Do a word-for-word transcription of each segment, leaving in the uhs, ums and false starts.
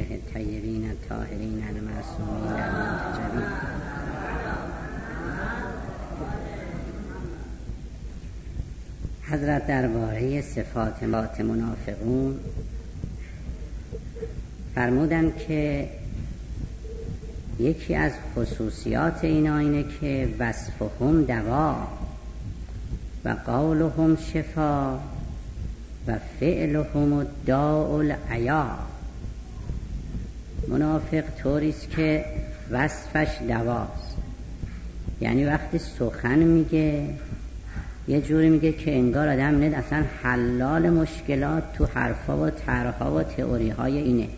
الطیبین الطاهرین المعصومین المنتجبین. حضرت درباره صفات منافقون فرمودن که یکی از خصوصیات اینا اینه که وصفهم دوا و قولهم شفا و فعلهم الداء العیا. منافق طوریست که وصفش دواست، یعنی وقتی سخن میگه یه جوری میگه که انگار آدم نه اصلا حلال مشکلات تو حرفا و طرحها و تئوری های اینه.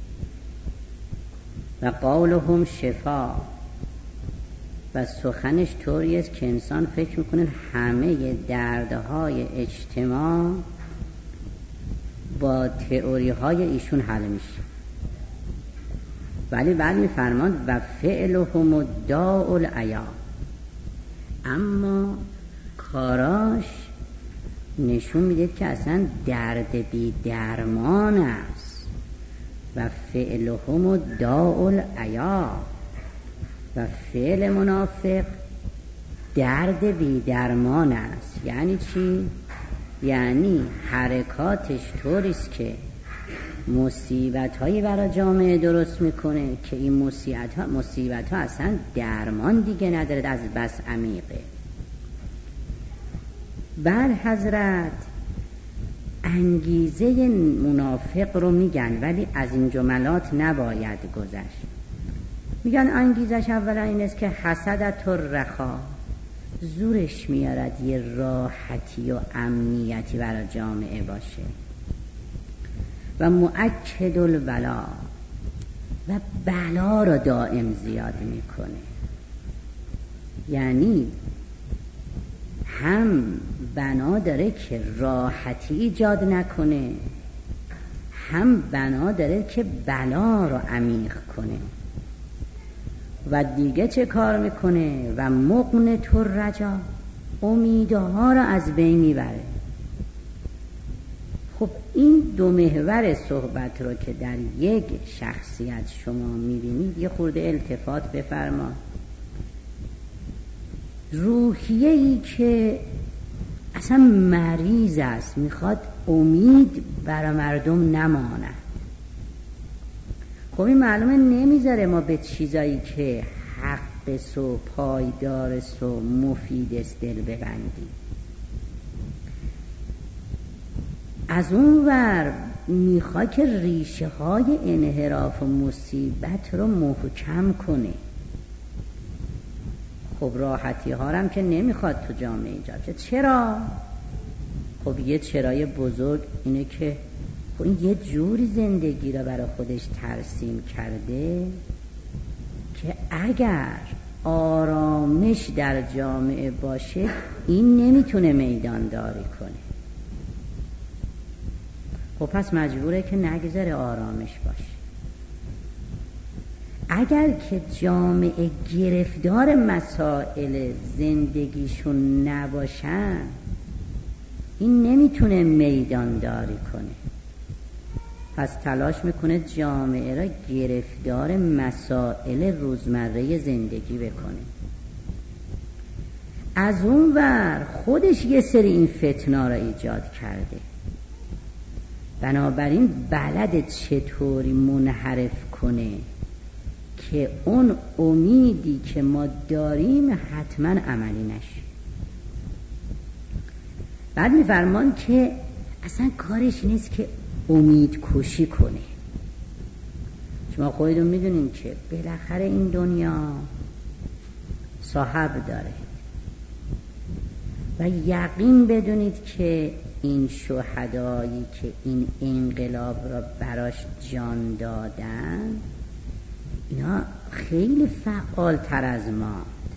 و قولهم شفا، و سخنش طوری است که انسان فکر میکنه همه دردهای اجتماع با تئوری های ایشون حل میشه. ولی بعد میفرماند و فعلهم الداء العیا، اما کاراش نشون میده که اصلا درد بی درمان است. و فعلهم الداء العیا، و فعل منافق درد بی درمان است. یعنی چی؟ یعنی حرکاتش طوریست که مصیبت هایی برای جامعه درست میکنه که این مصیبت ها, مصیبت ها اصلا درمان دیگه نداره، از بس عمیقه. بعد حضرت انگیزه منافق رو میگن، ولی از این جملات نباید گذشت. میگن انگیزش اولا این است که حسدت الرخا، زورش میارد یه راحتی و امنیتی برای جامعه باشه. و مؤکد البلا، و بلا رو دائم زیاد میکنه. یعنی هم بنا داره که راحتی ایجاد نکنه، هم بنا داره که بلا رو عمیق کنه. و دیگه چه کار میکنه؟ و مقنط الرجا، امیدها رو از بین میبره. خب این دو محور صحبت رو که در یک شخصیت شما میبینید یه خورده التفات بفرما. روحیه‌ای که اصلا مریض است، میخواد امید برای مردم نماند. خب این معلومه نمیذاره ما به چیزایی که حق سو پایدار سو مفید است دل ببندیم. از اون ور میخواد که ریشه های انحراف و مصیبت رو محکم کنه. خب راحتی ها هم که نمیخواد تو جامعه ایجاد شه. چرا؟ خب یه چرای بزرگ اینه که خب این یه جوری زندگی رو برای خودش ترسیم کرده که اگر آرامش در جامعه باشه این نمیتونه میدان داری کنه. خب پس مجبوره که نگذاره آرامش باشه. اگر که جامعه گرفتار مسائل زندگیشون نباشن این نمیتونه میدان داری کنه. پس تلاش میکنه جامعه را گرفتار مسائل روزمره زندگی بکنه. از اون ور خودش یه سری این فتنه را ایجاد کرده، بنابراین بلد چطوری منحرف کنه که اون امیدی که ما داریم حتما عملی نشه. بعد میفرمان که اصلا کارش نیست که امید کشی کنه. شما خودتون میدونین که بالاخره این دنیا صاحب داره و یقین بدونید که این شهدایی که این انقلاب را براش جان دادن اینا خیلی فعال تر از ما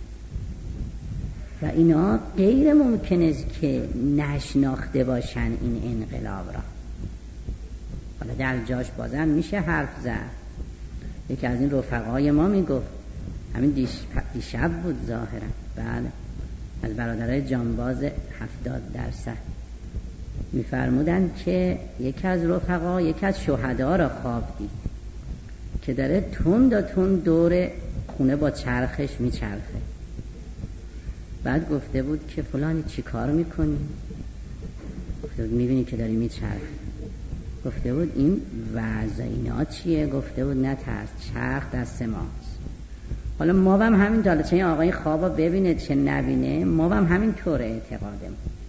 و اینا غیر ممکن است که نشناخته باشن این انقلاب را. حالا در جاش بازم میشه حرف زد. یکی از این رفقای ما میگفت، همین دیش دیشب بود ظاهرا، بله، از برادرای جانباز هفتاد درصد میفرمودن که یکی از رفقا یکی از شهدا را خواب دید که داره تند و تند دور خونه با چرخش میچرخه. بعد گفته بود که فلانی چی کار میکنی؟ گفته بود میبینی که داری میچرخه. گفته بود این وضع اینا چیه؟ گفته بود نه ترس، چرخ دست ماست. حالا ما هم همین داله چه این آقای خوابا ببینه چه نبینه، ما هم همین طور اعتقادم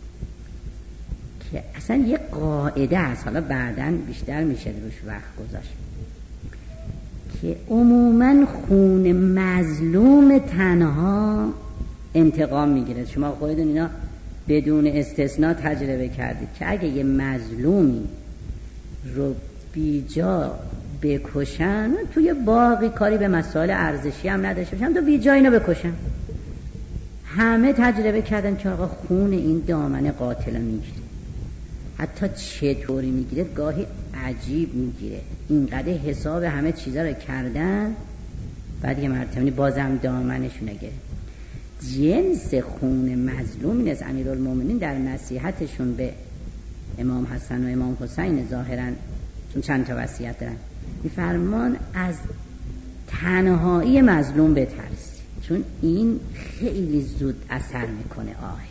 که اصلا یه قاعده است، حالا بعداً بیشتر میشه روش وقت گذاشت، که عموماً خون مظلوم تنها انتقام میگیره. شما خودتون اینا بدون استثناء تجربه کردید که اگه یه مظلومی رو بیجا بکشن، توی باقی کاری به مسائل ارزشی هم نداشته باشن، تو بیجا اینو بکشن. همه تجربه کردن که آقا خون این دامن قاتل میگیره. حتی چطوری میگیره؟ گاهی عجیب میگیره. اینقدر حساب همه چیزا رو کردن، بعد یه مرتبه بازم دامنشونه گرفت. جنس خون مظلوم نیست. امیرالمومنین در نصیحتشون به امام حسن و امام حسین ظاهراً چون چند تا وصیت دارن، میفرمان از تنهایی مظلوم بترسی، چون این خیلی زود اثر میکنه آهش.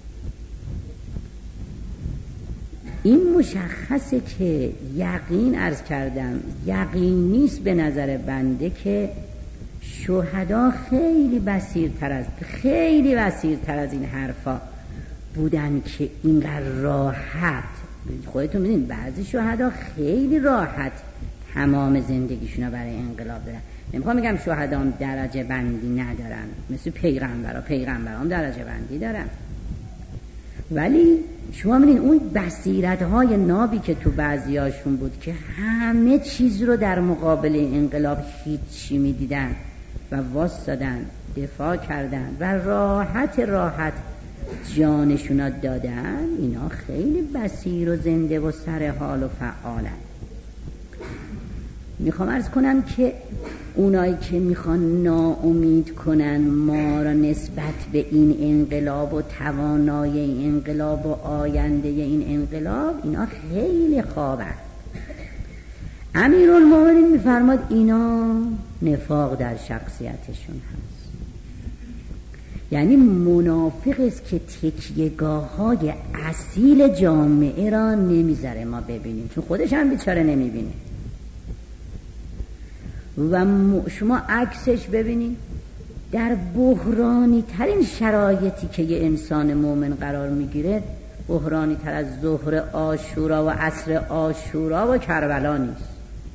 این مشخصه که یقین عرض کردم یقین نیست به نظر بنده که شهدا خیلی بصیرتر از خیلی بصیرتر از این حرفا بودن که اینقدر راحت. خودتون میدونید بعضی شهدا خیلی راحت تمام زندگیشون رو برای انقلاب دارن. نمیخوام بگم شهدا هم درجه بندی ندارن، مثل پیغمبرها پیغمبرها هم درجه بندی دارن، ولی شما میدونید اون بصیرت‌های نابی که تو بعضیاشون بود که همه چیز رو در مقابل انقلاب هیچی میدیدن و واسطادن، دفاع کردن و راحت راحت جانشون دادن، اینا خیلی بصیر و زنده و سر حال و فعالن. میخوام عرض کنم که اونایی که میخوان ناامید کنن ما را نسبت به این انقلاب و توانایی این انقلاب و آینده این انقلاب، اینا خیلی خوابن. امیرالمومنین میفرماد اینا نفاق در شخصیتشون هست، یعنی منافق است که تکیهگاه های اصیل جامعه را نمیذاره ما ببینیم، چون خودش هم بیچاره نمیبینه. و شما عکسش ببینید، در بحرانی ترین شرایطی که یه انسان مومن قرار میگیره، بحرانی تر از ظهر عاشورا و عصر عاشورا و کربلا نیست.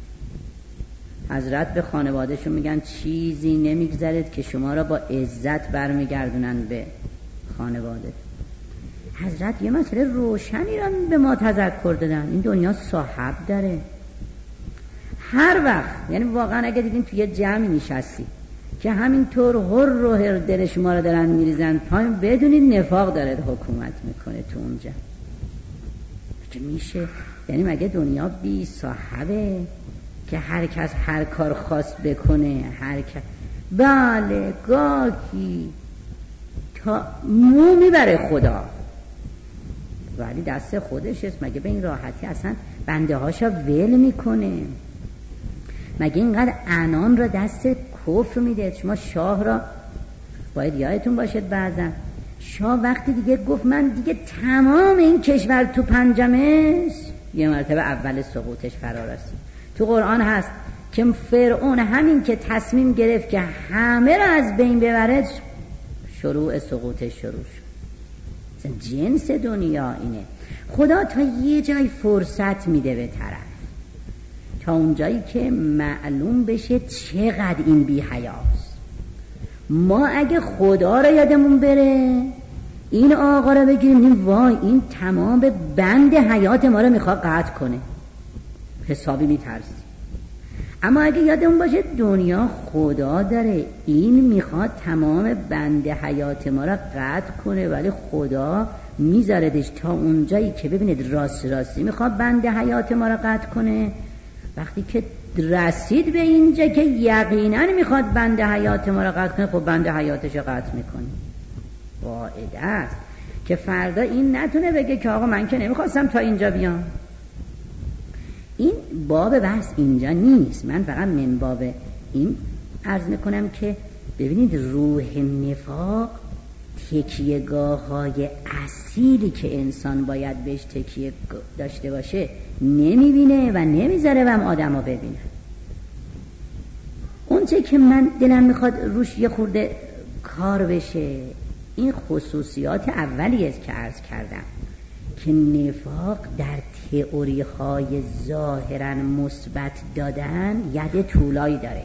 حضرت به خانوادهشون میگن چیزی نمیگذرد که شما را با عزت برمیگردونن به خانواده. حضرت یه مسئله روشنی را به ما تذکر دادن، این دنیا صاحب داره. هر وقت، یعنی واقعا اگه دیدین توی جمعی نشستی که همینطور هر و هر دل شما را دارن میریزن پایین، بدونید نفاق داره حکومت میکنه تو اونجا. که میشه، یعنی مگه دنیا بی صاحبه که هر کس هر کار خاص بکنه؟ هر کس بله گاهی تا مو میبره خدا، ولی دست خودش است. مگه به این راحتی اصلا بنده هاشا ول میکنه؟ مگه اینقدر عنان را دست کفر میده؟ شما شاه را باید یادتون باشد بعضا شاه وقتی دیگه گفت من دیگه تمام این کشور تو پنجمه، یه مرتبه اول سقوطش فرا رسید. تو قرآن هست که فرعون همین که تصمیم گرفت که همه را از بین ببرد، شروع سقوطش شروع شد. جنس دنیا اینه. خدا تا یه جای فرصت میده به طرف، تا اونجایی که معلوم بشه چقدر این بی حیاست. ما اگه خدا را یادمون بره، این آقا را بگیریم وای این تمام بند حیات ما را میخواد قطع کنه، حسابی میترسی. اما اگه یادمون باشه دنیا خدا داره، این میخواد تمام بند حیات ما را قطع کنه، ولی خدا میذاردش تا اونجایی که ببینید راست راستی میخواد بند حیات ما را قطع کنه. وقتی که رسید به اینجا که یقینا میخواد بند حیات ما را قطع کنه، خب بند حیاتش را قطع میکنه. قاعده است که فردا این نتونه بگه که آقا من که نمیخواستم تا اینجا بیام. این باب بحث اینجا نیست. من فقط من باب این عرض میکنم که ببینید روح نفاق تکیهگاه های اصیلی که انسان باید بهش تکیه داشته باشه نمیبینه و نمیذاره و هم آدم ها ببینه. اونچه که من دلم میخواد روش یه خورده کار بشه این خصوصیات اولیه که عرض کردم که نفاق در تئوری های ظاهرا مثبت دادن ید طولایی داره.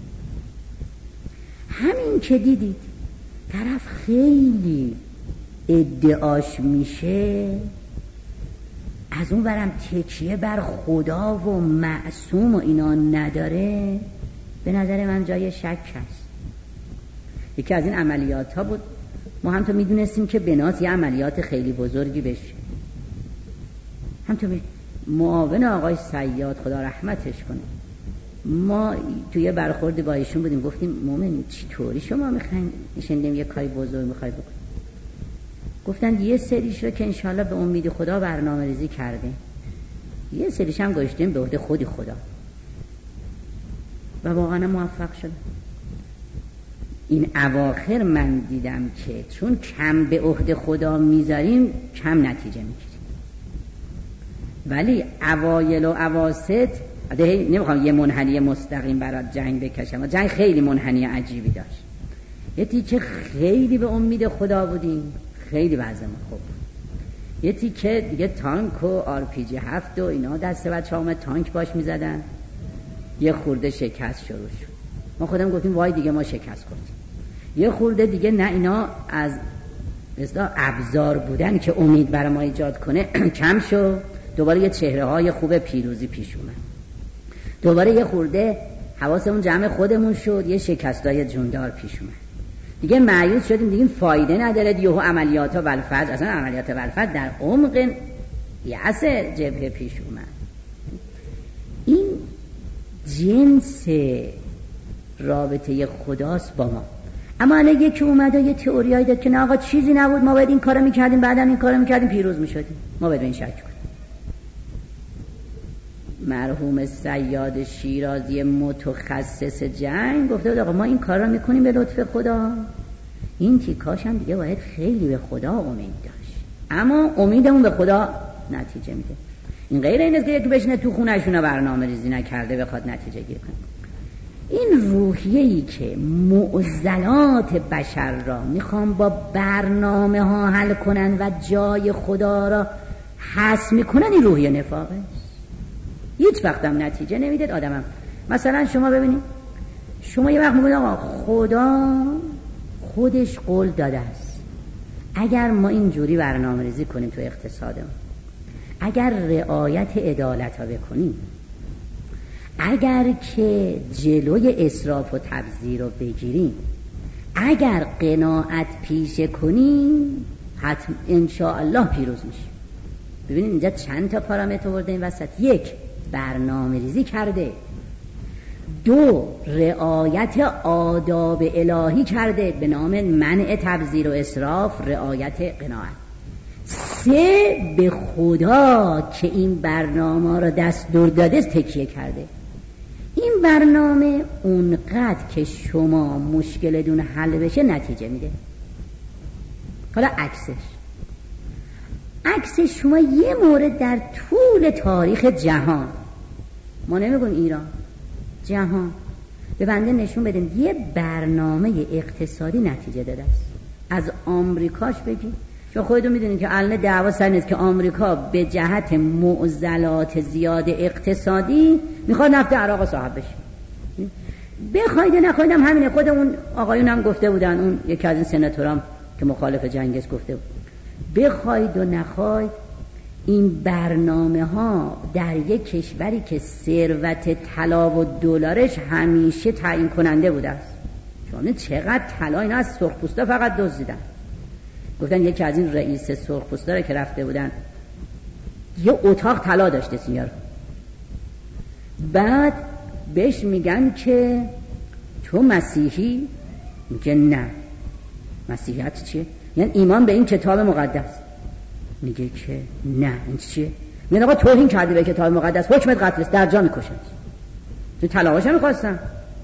همین که دیدید طرف خیلی ادعاش میشه، از اون برم تکیه بر خدا و معصوم و اینا نداره، به نظر من جای شک هست. یکی از این عملیات ها بود، ما هم تو میدونستیم که بناس یه عملیات خیلی بزرگی بشه. هم تو معاون آقای صیاد خدا رحمتش کنه، ما توی برخورد با ایشون بودیم، گفتیم مومن چطوری شما میخواین شنیدیم یه کاری بزرگ میخوای بکنی؟ گفتن یه سریش رو که انشالله به امید خدا برنامه ریزی کرده، یه سریش هم گذاشتیم به عهده خودی خدا و واقعا موفق شد. این اواخر من دیدم که چون کم به عهده خدا میذاریم کم نتیجه میگیریم، ولی اوایل و اواسط نمیخوام یه منحنی مستقیم برات جنگ بکشم، جنگ خیلی منحنی عجیبی داشت. یه تیکه خیلی به امید خدا بودیم، خیلی وضعمون خوب بود. یه تیکه دیگه تانک و آر پی جی هفت و اینا دست بچه ها اومد تانک باش میزدن، یه خورده شکست شروع شد. ما خودم گفتیم وای دیگه ما شکست خوردیم. یه خورده دیگه نه اینا از مثلا ابزار بودن که امید برای ما ایجاد کنه کم شد، دوباره یه چهره های خوب پیروزی پیش اومد. دوباره یه خورده حواسمون جمع خودمون شد، یه شکستای جوندار پیش اومد. دیگه مایوس شدیم، دیگه فایده نداره دیگه عملیات ها والفجر، اصلا عملیات والفجر در عمق یأس جبهه پیش اومد. این جنس رابطه خداست با ما. اما الان یکی اومد و یه تئوریایی داد که نه آقا چیزی نبود، ما باید این کارو میکردیم، بعدم این کارو میکردیم، پیروز میشدیم. ما باید این شک کنیم. مرحوم صیاد شیرازی متخصص جنگ گفته بود آقا ما این کار رو میکنیم به لطف خدا، این تیکاش هم دیگه باید خیلی به خدا امید داشت، اما امیدمون به خدا نتیجه میده. این غیر این است که یکی بشینه تو خونه‌شون برنامه ریزی نکرده بخواد نتیجه گیر کنه. این روحیه‌ای که معضلات بشر را میخوان با برنامه ها حل کنن و جای خدا را حذف میکنن، این روحیه نفاقه، هیچ وقت هم نتیجه نمیده آدمم. مثلا شما ببینید، شما یه وقت میگید آقا خدا خودش قول داده است اگر ما اینجوری برنامه ریزی کنیم تو اقتصادمون، اگر رعایت عدالت ها بکنیم، اگر که جلوی اسراف و تبذیر رو بگیریم، اگر قناعت پیشه کنیم، حتم انشاءالله پیروز میشیم. ببینید اینجا چند تا پارامتر آورده این وسط. یک، برنامه ریزی کرده. دو، رعایت آداب الهی کرده به نام منع تبذیر و اسراف، رعایت قناعت. سه، به خدا که این برنامه را دستور داده تکیه کرده. این برنامه اونقدر که شما مشکلتون حل بشه نتیجه میده. حالا عکسش عکس شما یه مورد در طول تاریخ جهان، ما نمیگم ایران، جهان، به بنده نشون بدین یه برنامه اقتصادی نتیجه داده است. از آمریکاش بگید، شما خودتون میدونید که الان دعوا سر نیست که آمریکا به جهت معضلات زیاد اقتصادی میخواد نفت عراق صاحب بشه. بخواید نخواید هم همینه. خود اون آقایون هم گفته بودن، اون یکی از این سناتورام که مخالف جنگ است گفته بود بخواید و نخواید این برنامه ها در یک کشوری که ثروت طلا و دلارش همیشه تعیین کننده بوده است. شما چقدر طلا اینا از سرخپوستا فقط دزدیدن. گفتن یکی از این رئیس سرخپوستا که رفته بودن یه اتاق طلا داشته سینیار، بعد بهش میگن که تو مسیحی؟ میگه نه. مسیحیت چیه؟ یعنی ایمان به این کتاب مقدس. میگه که نه. این چیه؟ میگن آقا توهین کردی به کتاب مقدس، حکمت قتل است، در جا میکشن. تو طلاقش میخواستن.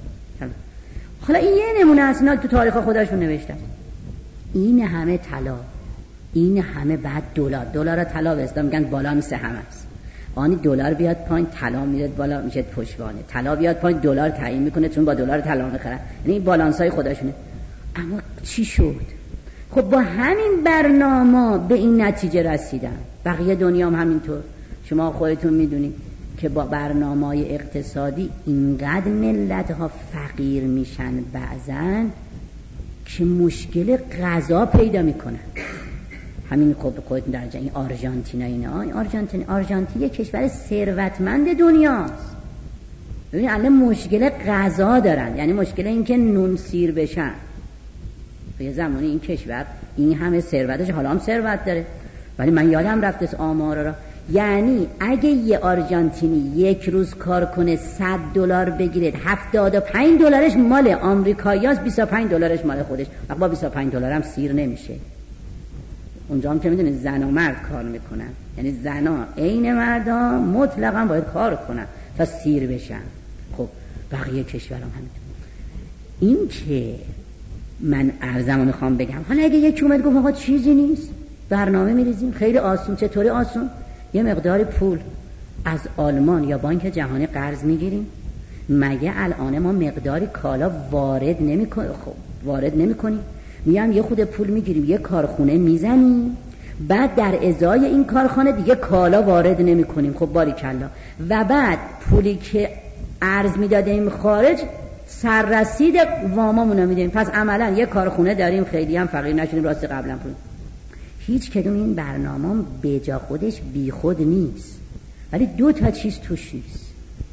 حالا این یه نمونه است، اینا تو تاریخ خودشون نوشتن. این همه طلا، این همه بعد دلار، دلار طلا به اصطلاح میگن بالانس هم است. آنی دلار بیاد پایین طلا میره بالا میشه پشتوانه، طلا بیاد پایین دلار تعیین میکنه چون با دلار طلا میخرن. یعنی بالانس های خودشونه. اما چی شد؟ خب با همین برنامه به این نتیجه رسیدن. بقیه دنیا هم همینطور. شما خودتون میدونید که با برنامه‌های اقتصادی اینقدر ملت‌ها فقیر میشن بعضن که مشکل غذا پیدا میکنن. همین خب خودتون در جای این آرژانتین اینا، این آرژانتین آرژانتین یک کشور ثروتمند دنیاست. ببین الان مشکل غذا دارن، یعنی مشکل این که نون سیر بشن. یه زمانی این کشور این همه ثروتش حالا هم ثروت داره، ولی من یادم رفته آمارا را. یعنی اگه یه آرژانتینی یک روز کار کنه صد دلار بگیره، هفتاد و پنج دلارش مال آمریکاییاست، بیست و پنج دلارش مال خودش. با بیست و پنج دلار هم سیر نمیشه. اونجا هم که میدونید زن و مرد کار میکنن، یعنی زنا عین مردا مطلقا باید کار کنن تا سیر بشن. خب بقیه کشورام همین. این که من عرضمو میخوام بگم، حالا اگه یکی اومد گفت آقا چیزی نیست، برنامه میریزیم خیلی آسون. چطوری آسون؟ یه مقدار پول از آلمان یا بانک جهانی قرض میگیریم. مگه الان ما مقداری کالا وارد نمیکنیم؟ خب وارد نمیکنیم، میام یه خود پول میگیریم یه کارخونه میزنیم، بعد در ازای این کارخانه دیگه کالا وارد نمیکنیم. خب باریکلا. و بعد پولی که ارز میدادیم خارج سررسید وامامونو میدیم. پس عملا یه کارخونه داریم، خیلی هم فقیر نشدیم. راستی قبلا پول هیچ کدوم این برنامه به جا خودش بی خود نیست، ولی دو تا چیز توش نیست.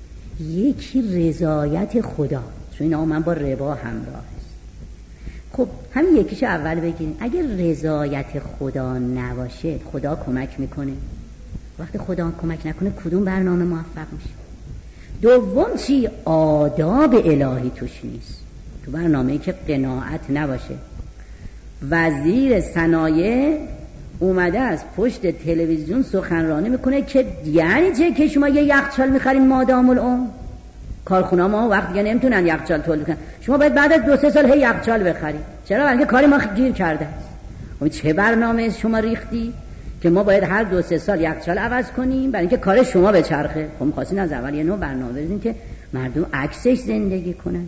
یکی رضایت خدا، چون اینا من با ربا همراه است. خب همین یکیشو اول بگیریم. اگر رضایت خدا نباشه خدا کمک میکنه؟ وقتی خدا کمک نکنه کدوم برنامه موفق میشه؟ دوم چی؟ آداب الهی توش نیست. تو برنامه‌ای که قناعت نباشه. وزیر صنایع اومده از پشت تلویزیون سخنرانی میکنه که یعنی چه که شما یه یخچال میخرین مادام العمر؟ کارخونه ما وقت دیگه نمیتونن یخچال تولید کنن، شما باید بعد از دو سه سال هی یخچال بخرید. چرا؟ برای کاری ما گیر کرده است. خب چه برنامه شما ریختی که ما باید هر دو سه سال یخچال عوض کنیم برای اینکه کار شما بچرخه؟ خب می‌خواستین از اول یه نوع برنامه بزنین که مردم عکسش زندگی کنن.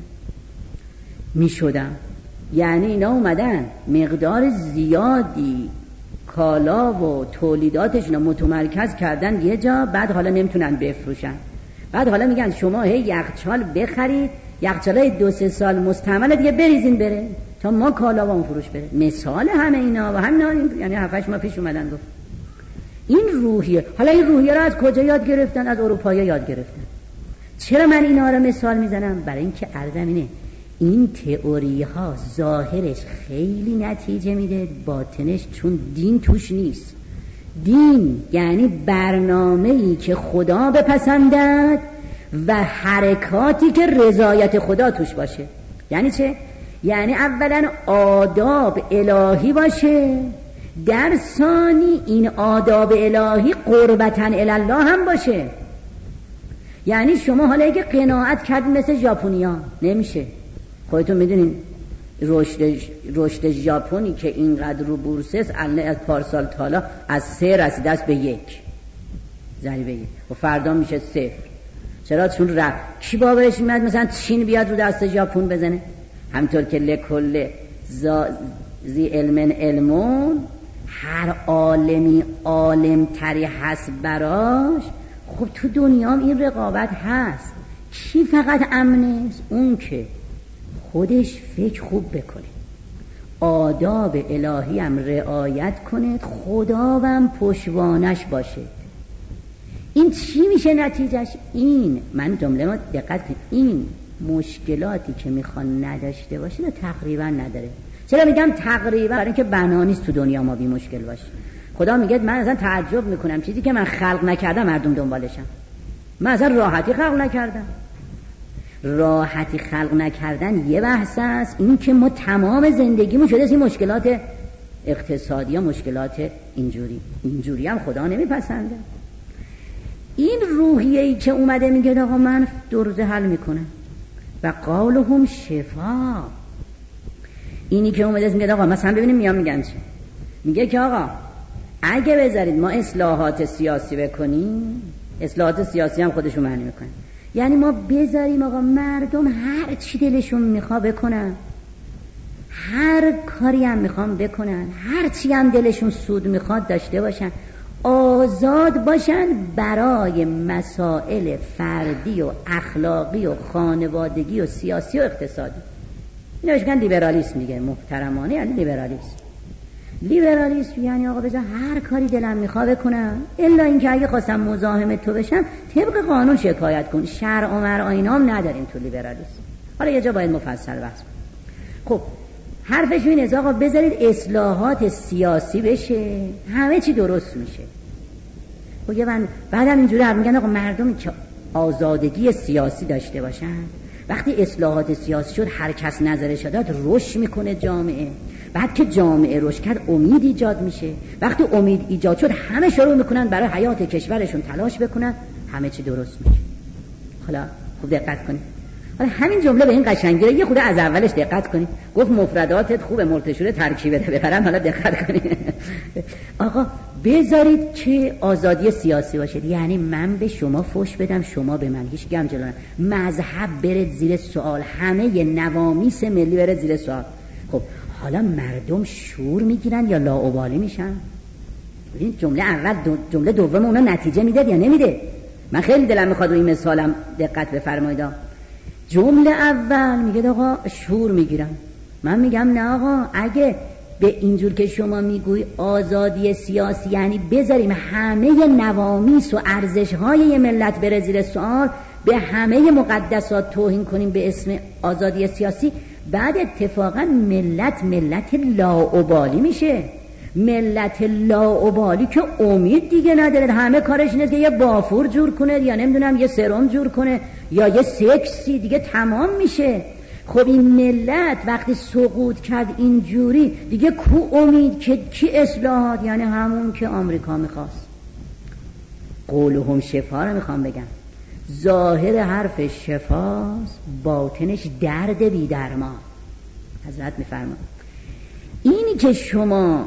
میشدم. یعنی اینا اومدن مقدار زیادی کالا و تولیداتشون متمرکز کردن یه جا، بعد حالا نمیتونن بفروشن. بعد حالا میگن شما هی یخچال بخرید، یخچالای دو سه سال مستعمل دیگه بریزین بره تا ما کالا و اون فروش بره. مثال همه اینا و همین، یعنی هفت هشت ماه پیش اومدن گفت این روحیه. حالا این روحیه رو از کجا یاد گرفتن؟ از اروپایی یاد گرفتن. چرا من اینا رو مثال میزنم؟ برای اینکه عرضم اینه این تئوری ها ظاهرش خیلی نتیجه میده، باطنش چون دین توش نیست. دین یعنی برنامه‌ای که خدا بپسندد و حرکاتی که رضایت خدا توش باشه. یعنی چه؟ یعنی اولا آداب الهی باشه، در ثانی این آداب الهی قربتاً الله هم باشه. یعنی شما حالا اگه قناعت کردین مثل ژاپنیا نمیشه. خودتون میدونین رشد رشد ژاپنی که اینقدر رو بورس است الان از پارسال تالا از سه رسیده است به یک ضریبه یک و فردا میشه صفر. چرا؟ چون رفت. کی باورش میاد مثلا چین بیاد رو دست ژاپن بزنه؟ همینطور که لکل زی علمن علمون، هر عالمی عالم تری هست براش. خب تو دنیا هم این رقابت هست. کی فقط امنه؟ اون که خودش فکر خوب بکنه، آداب الهی هم رعایت کنه، خدا هم پشتوانش باشه. این چی میشه نتیجهش؟ این من جمله ما دقت کنید، این مشکلاتی که میخوان نداشته باشه رو تقریبا نداره. چرا میگم تقریبا؟ برای اینکه بنا نیست تو دنیا ما بی مشکل باشه. خدا میگه من اصلا تعجب میکنم چیزی که من خلق نکردم مردم دنبالشم. من اصلا راحتی خلق نکردم. راحتی خلق نکردن یه بحث است، این که ما تمام زندگیمون شده این مشکلات اقتصادی یا مشکلات اینجوری اینجوری هم خدا نمیپسنده. این روحیه‌ای که اومده میگه آقا من دو روزه حل میکنم و قولهم شفا، اینی که اومده میگه آقا مثلا ببینیم میام میگن چه، میگه که آقا اگه بذارید ما اصلاحات سیاسی بکنیم، اصلاحات سیاسی هم خودشون معنی میکنن، یعنی ما بذاریم آقا مردم هر چی دلشون میخوا بکنن، هر کاری هم میخوام بکنن، هر چی هم دلشون سود میخواد داشته باشن، آزاد باشن برای مسائل فردی و اخلاقی و خانوادگی و سیاسی و اقتصادی. اینو بهش میگن لیبرالیسم دیگه، محترمانه یعنی لیبرالیسم. لیبرالیسم یعنی آقا بذار هر کاری دلم میخواد بکنم، الا اینکه اگه خواستم مزاحم تو بشم طبق قانون شکایت کن، شرع و مرع اینا هم نداریم تو لیبرالیسم. حالا یه جا باید مفصل بحث کنم. خب حرفش اینه آقا بذارید اصلاحات سیاسی بشه، همه چی درست میشه. خب یه من بعدم اینجوری حرف میگن آقا مردم که آزادگی سیاسی داشته باشن، وقتی اصلاحات سیاسی شد هر کس نظرش داد رشد میکنه جامعه، بعد که جامعه رشد کرد امید ایجاد میشه، وقتی امید ایجاد شد همه شروع میکنن برای حیات کشورشون تلاش بکنن، همه چی درست میشه. حالا خوب دقت کنید، حالا همین جمله به این قشنگی یه خود از اولش دقت کنید، گفت مفرداتت خوبه مرتشوره ترکیبه ببرن، حالا دقت کنید آقا بذارید که آزادی سیاسی باشه، یعنی من به شما فوش بدم شما به من، هیچ گم جلو مذهب برد زیر سوال، همه نوامیس ملی برد زیر سوال. خب حالا مردم شور میگیرن یا لاابالی میشن؟ ببین جمله اول دو جمله دوم اونا نتیجه میده یا نمیده؟ من خیلی دلم میخواد روی مثالم دقت بفرمایید. جمله اول میگه آقا شور میگیرن، من میگم نه آقا، اگه به اینجور که شما میگوی آزادی سیاسی یعنی بذاریم همه نوامیس و ارزش‌های یه ملت بره زیر سوال، به همه مقدسات توهین کنیم به اسم آزادی سیاسی، بعد اتفاقا ملت ملت لاابالی میشه. ملت لاابالی که امید دیگه نداره، همه کارش اینه که یه بافور جور کنه یا نمیدونم یه سرم جور کنه یا یه سکسی دیگه تمام میشه. خب این ملت وقتی سقوط کرد اینجوری دیگه کو امید که کی اصلاحات، یعنی همون که آمریکا میخواست. قولهم شفا رو میخوام بگم، ظاهر حرف شفاست، باطنش درد بی درمان. حضرت میفرمایند اینی که شما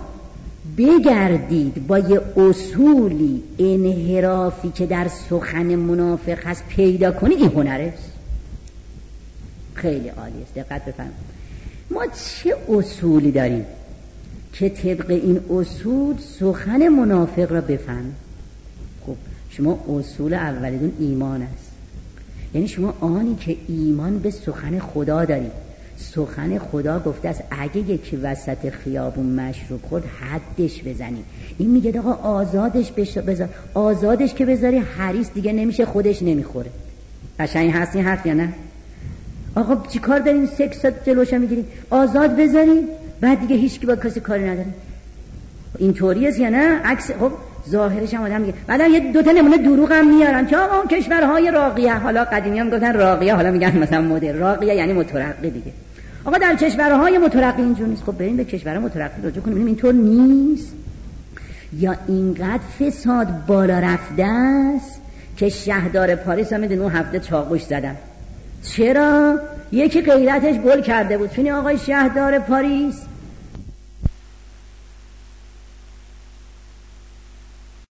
بگردید با یه اصولی انحرافی که در سخن منافق هست پیدا کنید، این هنره است. خیلی عالی است، دقت بفرمایید. ما چه اصولی داریم که طبق این اصول سخن منافق را بفهم؟ خب شما اصول اولیدون ایمان است، یعنی شما آنی که ایمان به سخن خدا دارید. سخن خدا گفته است اگه یکی وسط خیابون مشروب خورد حدش بزنی. این میگه آقا آزادش بذار، آزادش که بذاری حریص دیگه نمیشه، خودش نمیخوره. قشنگ هست این حرف یا نه؟ آقا چی کار دارین سکس جلوش میگیرین؟ آزاد بذارین بعد دیگه هیچ کی با کسی کاری نداره. این طوری است یا نه؟ عکس خب ظاهرش هم آدم میگه. بعدا یه دو تا نمونه دروغ هم میارن که آقا کشورهای راقیه، حالا قدیمی هم گفتن راقیه، حالا میگن مثلا مدر راقیه یعنی مترقی دیگه. آقا در کشورهای مترقی اینجور نیست. خب بریم به کشورهای مترقی رجوع کنیم ببینیم اینطور نیست یا اینقدر فساد بالا رفته است که شهردار پاریس هم میدونه اون هفته چاقوش زدن. چرا؟ یکی غیرتش گل کرده بود. چون آقای شهردار پاریس